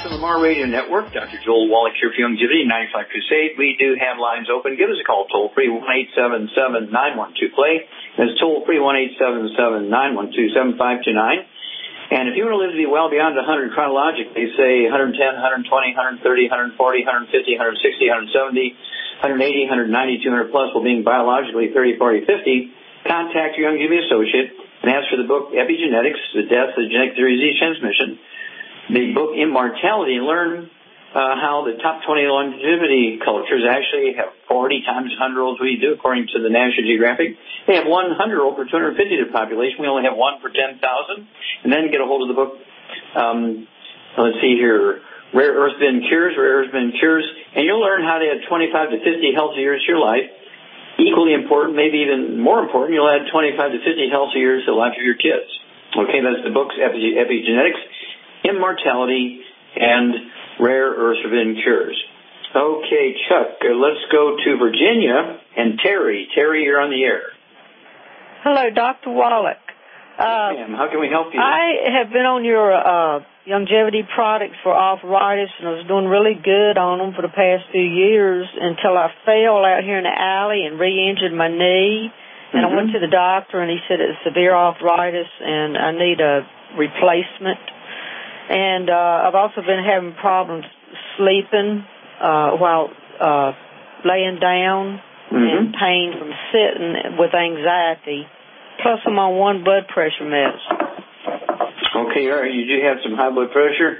Across the Lamar Radio Network, Doctor Joel Wallach here for Youngevity, ninety-five Crusade. We do have lines open. Give us a call, toll-free, one eight seven seven, nine one two, play. That's toll-free, one eight seven seven, nine one two, seven five two nine. And if you want to live to be well beyond one hundred chronologically, say one ten, one twenty, one thirty, one forty, one fifty, one sixty, one seventy, one eighty, one ninety, two hundred plus, while being biologically thirty, forty, fifty, contact your Youngevity associate and ask for the book Epigenetics, The Death of the Genetic Disease Transmission, the book Immortality, and learn uh, how the top twenty longevity cultures actually have forty times one hundred olds we do, according to the National Geographic. They have one hundred old per two hundred fifty of the population. We only have one per ten thousand. And then get a hold of the book, um, let's see here, Rare Earth Bin Cures, Rare Earth Bin Cures, and you'll learn how to add twenty-five to fifty healthy years to your life. Equally important, maybe even more important, you'll add twenty-five to fifty healthy years to the life of your kids. Okay, that's the books, Epi- Epigenetics, Immortality, and Rare Earth Bin Cures. Okay, Chuck, uh, let's go to Virginia and Terry. Terry, you're on the air. Hello, Doctor Wallach. Uh, yes, ma'am. How can we help you? I have been on your uh, Youngevity products for arthritis, and I was doing really good on them for the past few years until I fell out here in the alley and re-injured my knee. And mm-hmm. I went to the doctor, and he said it's severe arthritis, and I need a replacement. And uh, I've also been having problems sleeping uh, while uh, laying down, mm-hmm. and pain from sitting with anxiety. Plus, I'm on one blood pressure medicine. Okay, all right. You do have some high blood pressure?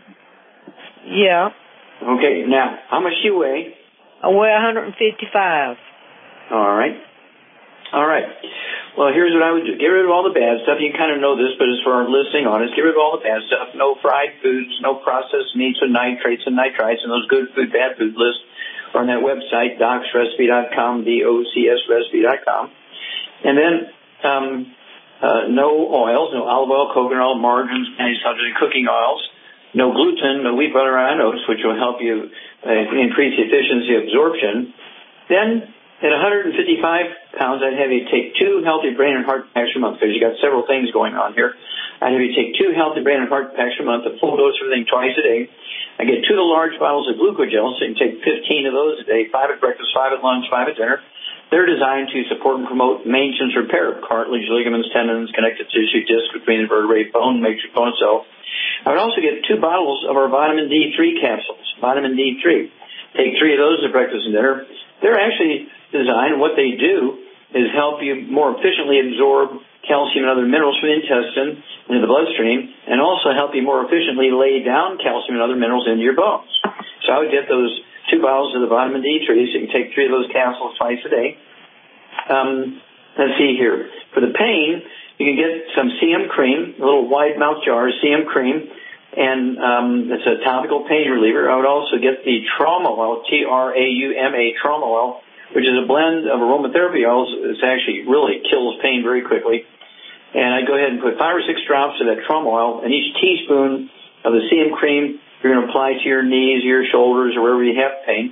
Yeah. Okay, now, how much do you weigh? I weigh one fifty-five. All right. All right. Well, here's what I would do. Get rid of all the bad stuff. You kind of know this, but as for our listening audience, get rid of all the bad stuff. No fried foods, no processed meats with nitrates and nitrites, and those good food, bad food lists are on that website, docs recipe dot com, D O C S recipe dot com. And then um, uh, no oils, no olive oil, coconut oil, margarines, any substitute cooking oils. No gluten, no wheat, butter, and oats, which will help you uh, increase the efficiency of absorption. Then, at one hundred fifty-five pounds, I'd have you take two healthy brain and heart packs per month, because you've got several things going on here. I'd have you take two healthy brain and heart packs per month, a full dose of everything twice a day. I get two of the large bottles of glucogel, so you can take fifteen of those a day, five at breakfast, five at lunch, five at dinner. They're designed to support and promote maintenance repair of cartilage, ligaments, tendons, connective tissue, disc between the vertebrae, bone, matrix, bone itself. I would also get two bottles of our vitamin D three capsules, vitamin D three. Take three of those at breakfast and dinner. They're actually designed, what they do is help you more efficiently absorb calcium and other minerals from the intestine into the bloodstream, and also help you more efficiently lay down calcium and other minerals into your bones. So I would get those two bottles of the vitamin D three, so you can take three of those capsules twice a day. Um, let's see here. For the pain, you can get some C M cream, a little wide mouth jar, C M cream, and um, it's a topical pain reliever. I would also get the trauma oil, T R A U M A, trauma oil, which is a blend of aromatherapy oils. It actually really kills pain very quickly. And I'd go ahead and put five or six drops of that trauma oil, and each teaspoon of the C M cream you're going to apply to your knees, your shoulders, or wherever you have pain.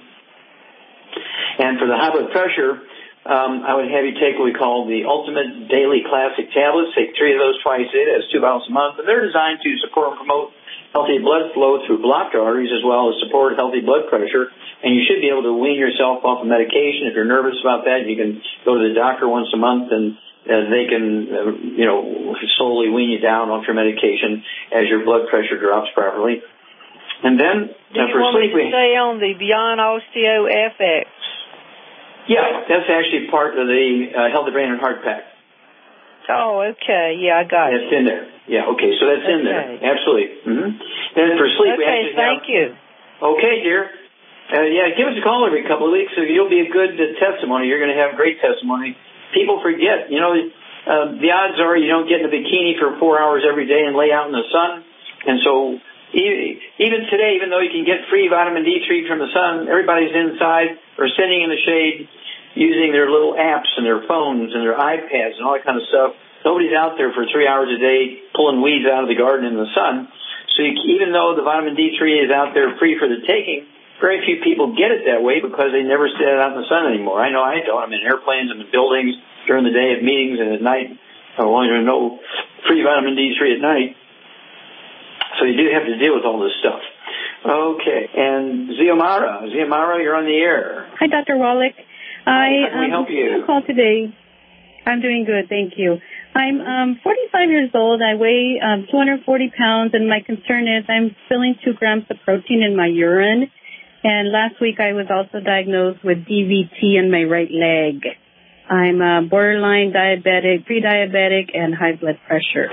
And for the high blood pressure, um, I would have you take what we call the Ultimate Daily Classic tablets. Take three of those twice a day. That's two bottles a month. And they're designed to support and promote healthy blood flow through blocked arteries, as well as support healthy blood pressure. And you should be able to wean yourself off of medication. If you're nervous about that, you can go to the doctor once a month, and uh, they can, uh, you know, slowly wean you down off your medication as your blood pressure drops properly. And then, Do uh, you for want sleep, me to stay on the Beyond Osteo F X? Yeah, that's actually part of the uh, Healthy Brain and Heart Pack. Oh, okay. Yeah, I got it. That's in there. Yeah, okay, so that's okay. in there. Absolutely. Mm-hmm. Then for sleep, okay, we actually thank have... you. Okay, dear. Uh, yeah, give us a call every couple of weeks, so you'll be a good uh, testimony. You're going to have great testimony. People forget, you know, uh, the odds are you don't get in a bikini for four hours every day and lay out in the sun. And so even today, even though you can get free vitamin D three from the sun, everybody's inside or sitting in the shade using their little apps and their phones and their iPads and all that kind of stuff. Nobody's out there for three hours a day pulling weeds out of the garden in the sun. So you, even though the vitamin D three is out there free for the taking, very few people get it that way because they never sit out in the sun anymore. I know I don't. I'm in airplanes, I'm in buildings during the day at meetings, and at night I want to know free vitamin D three at night. So you do have to deal with all this stuff. Okay. And Ziomara. Ziomara, you're on the air. Hi, Doctor Wallach. I, How can we um, help you? call today. I'm doing good, thank you. I'm um, forty-five years old. I weigh um, two hundred forty pounds, and my concern is I'm spilling two grams of protein in my urine. And last week I was also diagnosed with D V T in my right leg. I'm uh, borderline diabetic, pre-diabetic, and high blood pressure.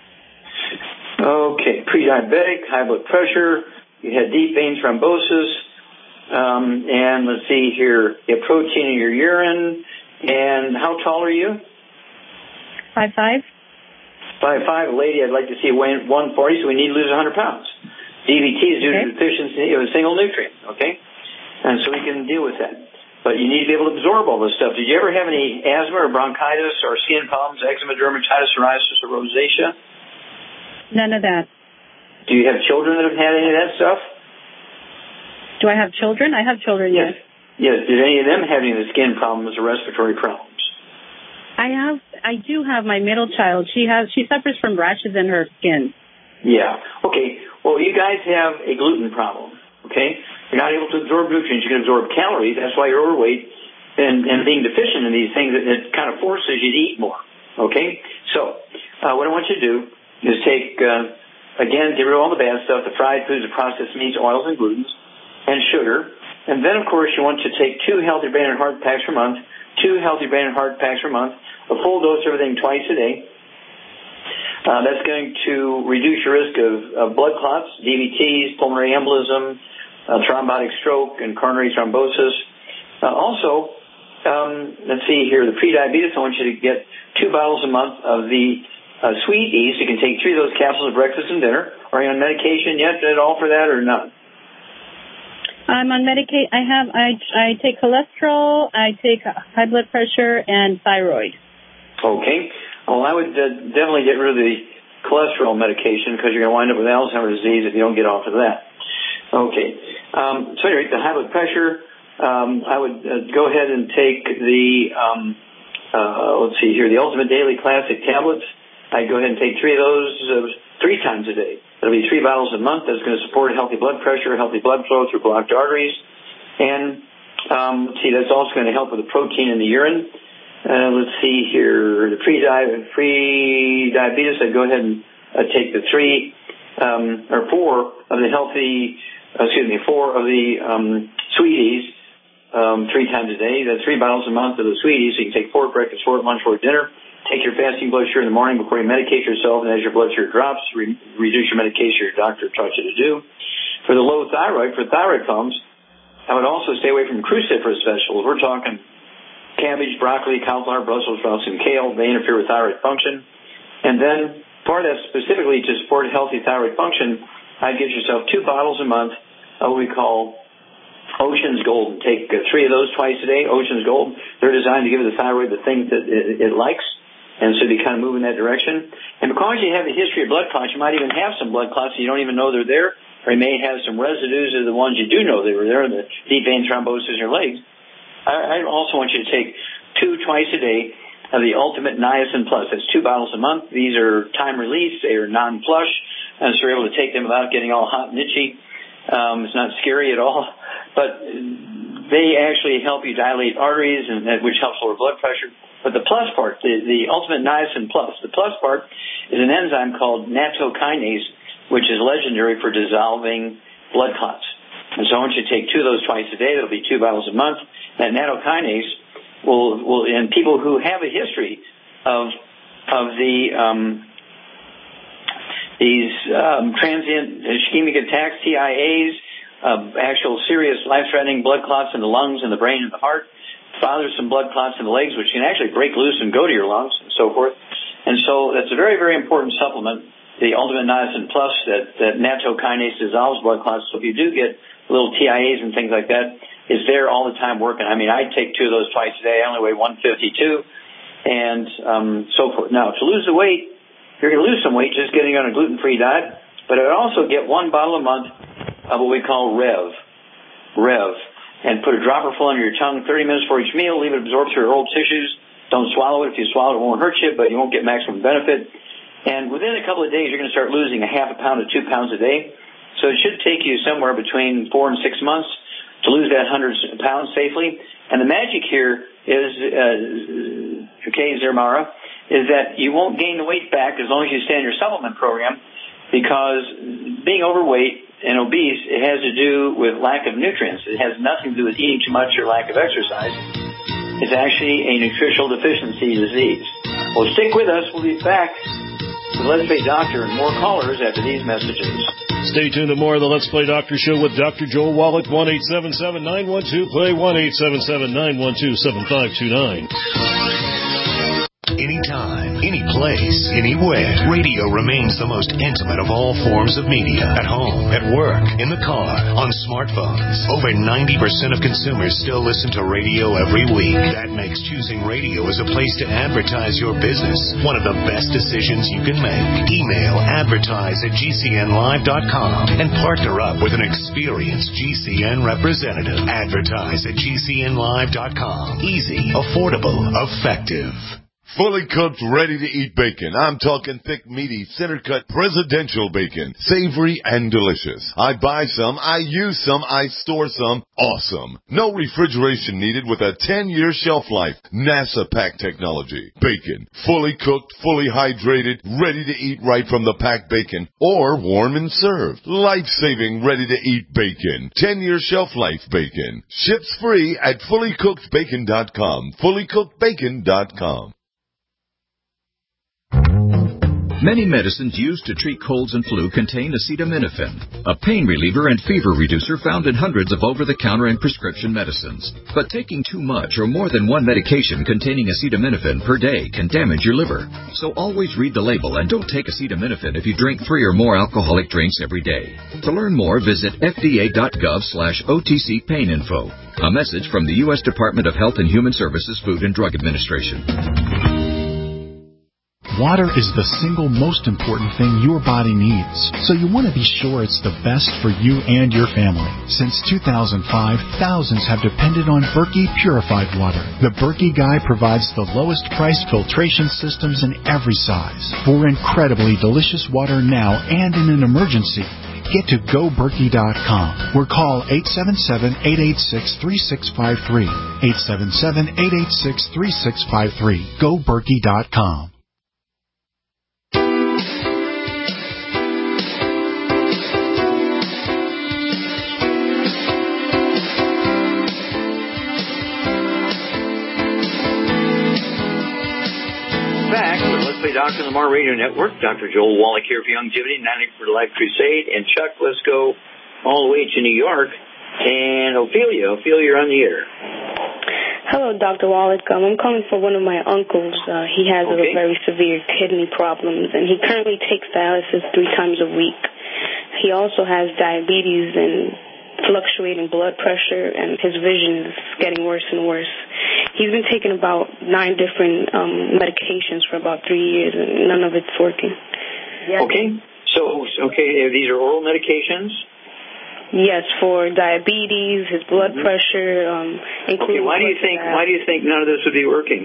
Okay, pre-diabetic, high blood pressure. You had deep vein thrombosis. Um, and let's see here, you have protein in your urine. And how tall are you? Five five. Five five. A lady, I'd like to see you weigh one forty, so we need to lose one hundred pounds. D V T is due okay. to deficiency of a single nutrient, okay? And so we can deal with that. But you need to be able to absorb all this stuff. Did you ever have any asthma or bronchitis or skin problems, eczema, dermatitis, psoriasis, or rosacea? None of that. Do you have children that have had any of that stuff? Do I have children? I have children, yes. Yes. Did any of them have any of the skin problems or respiratory problems? I have. I do have my middle child. She has. She suffers from rashes in her skin. Yeah. Okay. Well, you guys have a gluten problem. Okay. You're not able to absorb nutrients. You can absorb calories. That's why you're overweight and, and being deficient in these things. It, it kind of forces you to eat more. Okay. So uh, what I want you to do is take, uh, again, get rid of all the bad stuff, the fried foods, the processed meats, oils, and glutens, and sugar. And then, of course, you want to take two healthy brain and heart packs per month, two healthy brain and heart packs per month, a full dose of everything twice a day. Uh, that's going to reduce your risk of, of blood clots, D V Ts, pulmonary embolism, uh, thrombotic stroke, and coronary thrombosis. Uh, also, um, let's see here, the prediabetes, I want you to get two bottles a month of the uh, Sweet Ease. You can take three of those capsules at breakfast and dinner. Are you on medication yet at all for that or not? I'm on Medicaid. I have. I I take cholesterol. I take high blood pressure and thyroid. Okay. Well, I would uh, definitely get rid of the cholesterol medication because you're going to wind up with Alzheimer's disease if you don't get off of that. Okay. Um, so anyway, the high blood pressure. Um, I would uh, go ahead and take the. Um, uh, let's see here, the Ultimate Daily Classic tablets. I'd go ahead and take three of those uh, three times a day. That'll be three bottles a month. That's going to support healthy blood pressure, healthy blood flow through blocked arteries. And, um, let's see, that's also going to help with the protein in the urine. Uh, let's see here, the pre-di- pre-diabetes, I'd go ahead and uh, take the three, um, or four of the healthy, uh, excuse me, four of the um, Sweeties um, three times a day. That's three bottles a month of the Sweeties. So you can take four at breakfast, four at lunch, four at dinner. Take your fasting blood sugar in the morning before you medicate yourself, and as your blood sugar drops, re- reduce your medication your doctor taught you to do. For the low thyroid, for thyroid problems, I would also stay away from cruciferous vegetables. We're talking cabbage, broccoli, cauliflower, Brussels sprouts, and kale. They interfere with thyroid function. And then, part of that specifically to support healthy thyroid function, I'd get yourself two bottles a month of what we call Ocean's Gold. Take uh, three of those twice a day. Ocean's Gold. They're designed to give the thyroid the things that it, it likes. And so they kind of move in that direction. And because you have a history of blood clots, you might even have some blood clots and you don't even know they're there. Or you may have some residues of the ones you do know they were there, the deep vein thrombosis in your legs. I, I also want you to take two twice a day of the Ultimate Niacin Plus. That's two bottles a month. These are time release. They are non-flush. And so you're able to take them without getting all hot and itchy. Um, it's not scary at all. But they actually help you dilate arteries, and which helps lower blood pressure. But the plus part, the, the Ultimate Niacin Plus, the plus part is an enzyme called nattokinase, which is legendary for dissolving blood clots. And so I want you to take two of those twice a day. That'll be two bottles a month. That nattokinase will, will in people who have a history of of the um, these um, transient ischemic attacks, T I As, uh, actual serious life-threatening blood clots in the lungs and the brain and the heart, bothersome blood clots in the legs, which can actually break loose and go to your lungs and so forth. And so that's a very, very important supplement, the Ultimate Niacin Plus, that, that nattokinase dissolves blood clots. So if you do get little T I As and things like that, it's there all the time working. I mean, I take two of those twice a day. I only weigh one fifty-two and um, so forth. Now, to lose the weight, you're going to lose some weight just getting on a gluten-free diet, but I would also get one bottle a month of what we call Rev. Rev. And put a dropper full under your tongue thirty minutes before each meal. Leave it absorb through your oral tissues. Don't swallow it. If you swallow it, it won't hurt you, but you won't get maximum benefit. And within a couple of days, you're going to start losing a half a pound to two pounds a day. So it should take you somewhere between four and six months to lose that one hundred pounds safely. And the magic here is, uh, okay, Zermara, is that you won't gain the weight back as long as you stay on your supplement program, because being overweight and obese, it has to do with lack of nutrients. It has nothing to do with eating too much or lack of exercise. It's actually a nutritional deficiency disease. Well, stick with us. We'll be back with Let's Play Doctor and more callers after these messages. Stay tuned to more of the Let's Play Doctor Show with Doctor Joel Wallach. one eight seven seven, nine one two, play, one eight seven seven, nine one two, seven five two nine. Anytime, any place, anywhere. Radio remains the most intimate of all forms of media. At home, at work, in the car, on smartphones. Over ninety percent of consumers still listen to radio every week. That makes choosing radio as a place to advertise your business one of the best decisions you can make. Email advertise at G C N live dot com and partner up with an experienced G C N representative. Advertise at G C N live dot com. Easy, affordable, effective. Fully cooked, ready-to-eat bacon. I'm talking thick, meaty, center-cut, presidential bacon. Savory and delicious. I buy some, I use some, I store some. Awesome. No refrigeration needed with a ten-year shelf life. NASA pack technology. Bacon. Fully cooked, fully hydrated, ready to eat right from the packed bacon. Or warm and served. Life-saving, ready-to-eat bacon. ten-year shelf life bacon. Ships free at fully cooked bacon dot com. fully cooked bacon dot com. Many medicines used to treat colds and flu contain acetaminophen, a pain reliever and fever reducer found in hundreds of over-the-counter and prescription medicines. But taking too much or more than one medication containing acetaminophen per day can damage your liver. So always read the label and don't take acetaminophen if you drink three or more alcoholic drinks every day. To learn more, visit F D A dot gov slash O T C pain info. A message from the U S Department of Health and Human Services Food and Drug Administration. Water is the single most important thing your body needs, so you want to be sure it's the best for you and your family. Since two thousand five, thousands have depended on Berkey purified water. The Berkey Guy provides the lowest price filtration systems in every size. For incredibly delicious water now and in an emergency, get to go berkey dot com or call eight seven seven, eight eight six, three six five three. eight seven seven, eight eight six, three six five three. go berkey dot com. Doctor Lamar Radio Network. Doctor Joel Wallach here for Youngevity, ninety for the Life Crusade. And Chuck, let's go all the way to New York. And Ophelia, Ophelia, you're on the air. Hello, Doctor Wallach. Um, I'm calling for one of my uncles. Uh, he has okay. a very severe kidney problems, and he currently takes dialysis three times a week. He also has diabetes and fluctuating blood pressure, and his vision is getting worse and worse. He's been taking about nine different um, medications for about three years, and none of it's working. Yes. Okay. So, okay, these are oral medications? Yes, for diabetes, his blood mm-hmm. pressure, um, including. Okay, why do you think? Why do you think none of this would be working?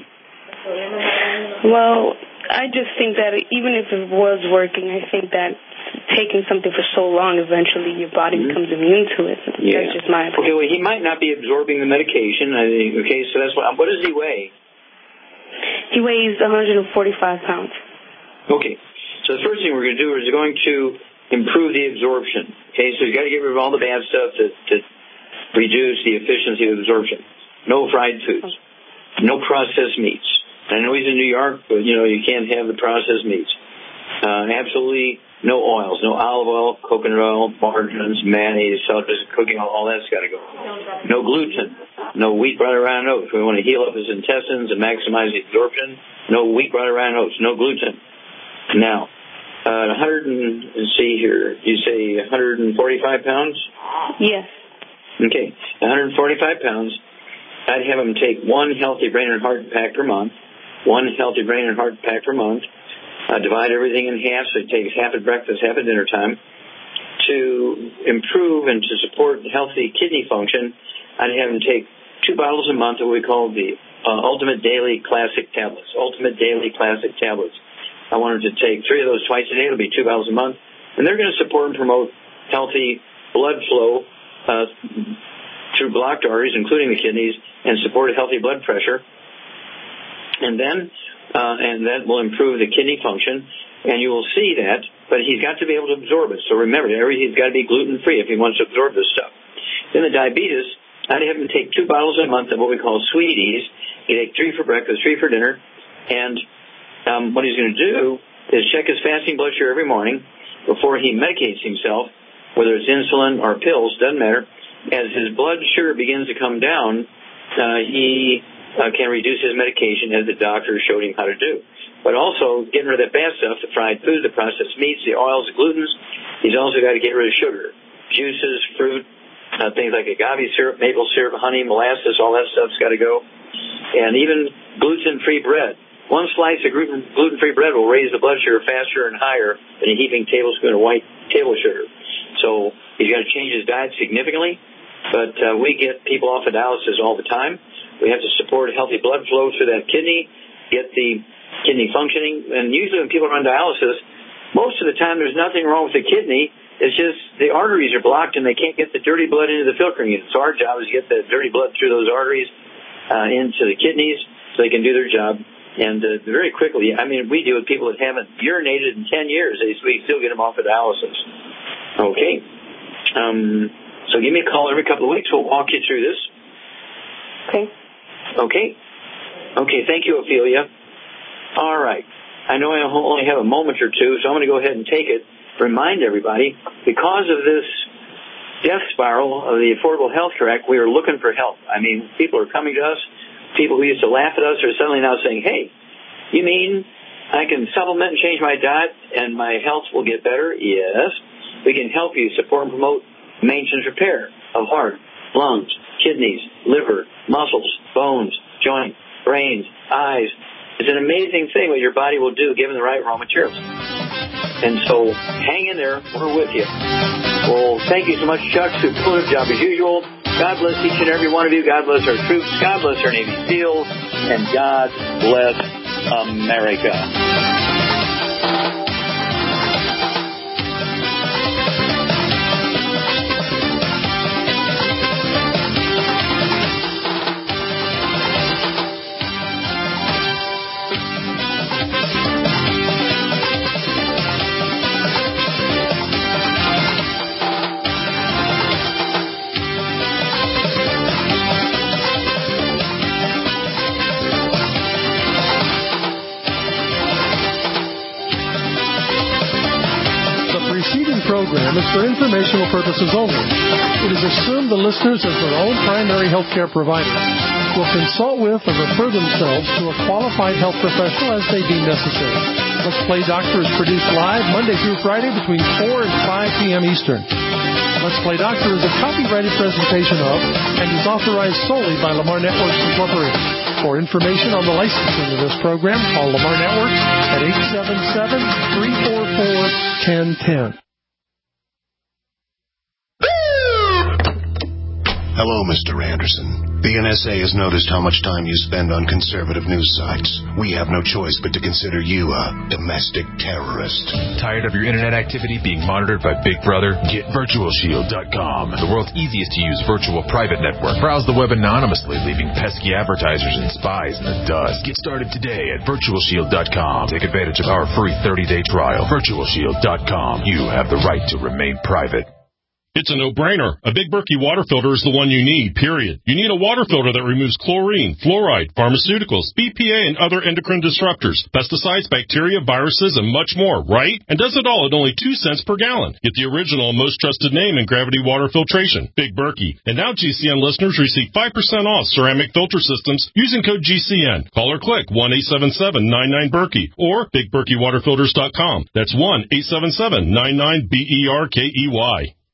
Well, I just think that even if it was working, I think that taking something for so long, eventually your body mm-hmm. becomes immune to it. Yeah. That's just my opinion. Okay, well, he might not be absorbing the medication. I think, okay, so that's what. What does he weigh? He weighs one hundred forty-five pounds. Okay, so the first thing we're going to do is we're going to improve the absorption. Okay, so you've got to get rid of all the bad stuff to, to reduce the efficiency of absorption. No fried foods. No processed meats. I know he's in New York, but, you know, you can't have the processed meats. Uh, absolutely no oils, no olive oil, coconut oil, margarines, mayonnaise, seltzer, cooking oil, all that's got to go. No gluten, no wheat, butter, rye, and oats. We want to heal up his intestines and maximize the absorption. No wheat, butter, rye, and oats, no gluten. Now, uh, one hundred and, let's see here, you say one hundred forty-five pounds? Yes. Okay, one hundred forty-five pounds. I'd have him take one healthy brain and heart pack per month, one healthy brain and heart pack per month. Uh, divide everything in half, so it takes half at breakfast, half at dinner time. To improve and to support healthy kidney function, I'd have him take two bottles a month of what we call the uh, Ultimate Daily Classic Tablets. Ultimate Daily Classic Tablets. I want him to take three of those twice a day. It'll be two bottles a month. And they're going to support and promote healthy blood flow uh, through blocked arteries, including the kidneys, and support a healthy blood pressure. And then, uh, and that will improve the kidney function, and you will see that. But he's got to be able to absorb it. So remember, everything's got to be gluten-free if he wants to absorb this stuff. Then the diabetes, I'd have him take two bottles a month of what we call Sweeties. He'd take three for breakfast, three for dinner, and um, what he's going to do is check his fasting blood sugar every morning before he medicates himself, whether it's insulin or pills, doesn't matter. As his blood sugar begins to come down, uh, he uh, can reduce his medication as the doctor showed him how to do. But also getting rid of that bad stuff, the fried foods, the processed meats, the oils, the glutens. He's also got to get rid of sugar, juices, fruit, uh, things like agave syrup, maple syrup, honey, molasses, all that stuff's got to go. And even gluten-free bread. One slice of gluten-free bread will raise the blood sugar faster and higher than a heaping tablespoon of white table sugar. So he's got to change his diet significantly. But uh, we get people off of dialysis all the time. We have to support healthy blood flow through that kidney, get the kidney functioning. And usually when people are on dialysis, most of the time there's nothing wrong with the kidney. It's just the arteries are blocked and they can't get the dirty blood into the filtering unit. So our job is to get the dirty blood through those arteries uh, into the kidneys so they can do their job. And uh, very quickly, I mean, we deal with people that haven't urinated in ten years. They, we still get them off of dialysis. Okay. Um, so give me a call every couple of weeks. We'll walk you through this. Okay. Okay. Okay, thank you, Ophelia. All right. I know I only have a moment or two, so I'm going to go ahead and take it. Remind everybody, because of this death spiral of the Affordable Health Care Act, we are looking for help. I mean, people are coming to us. People who used to laugh at us are suddenly now saying, hey, you mean I can supplement and change my diet and my health will get better? Yes. We can help you support and promote maintenance repair of heart, lungs, kidneys, liver, muscles, bones, joints, brains, eyes. It's an amazing thing what your body will do given the right raw materials. And so hang in there. We're with you. Well, thank you so much, Chuck. Superlative job as usual. God bless each and every one of you. God bless our troops. God bless our Navy SEALs. And God bless America. Program is for informational purposes only. It is assumed the listeners, as their own primary health care provider, will consult with or refer themselves to a qualified health professional as they deem necessary. Let's Play Doctor is produced live Monday through Friday between four and five p.m. Eastern. Let's Play Doctor is a copyrighted presentation of and is authorized solely by Lamar Networks Incorporated. For information on the licensing of this program, call Lamar Networks at eight seven seven, three four four, one zero one zero. Hello, Mister Anderson. The N S A has noticed how much time you spend on conservative news sites. We have no choice but to consider you a domestic terrorist. Tired of your internet activity being monitored by Big Brother? Get Virtual Shield dot com, the world's easiest to use virtual private network. Browse the web anonymously, leaving pesky advertisers and spies in the dust. Get started today at Virtual Shield dot com. Take advantage of our free thirty-day trial. Virtual Shield dot com. You have the right to remain private. It's a no-brainer. A Big Berkey water filter is the one you need, period. You need a water filter that removes chlorine, fluoride, pharmaceuticals, B P A, and other endocrine disruptors, pesticides, bacteria, viruses, and much more, right? And does it all at only two cents per gallon. Get the original and most trusted name in gravity water filtration, Big Berkey. And now G C N listeners receive five percent off ceramic filter systems using code G C N. Call or click one eight seven seven, nine nine, Berkey or Big Berkey Water Filters dot com. That's one eight seven seven, nine nine, B E R K E Y.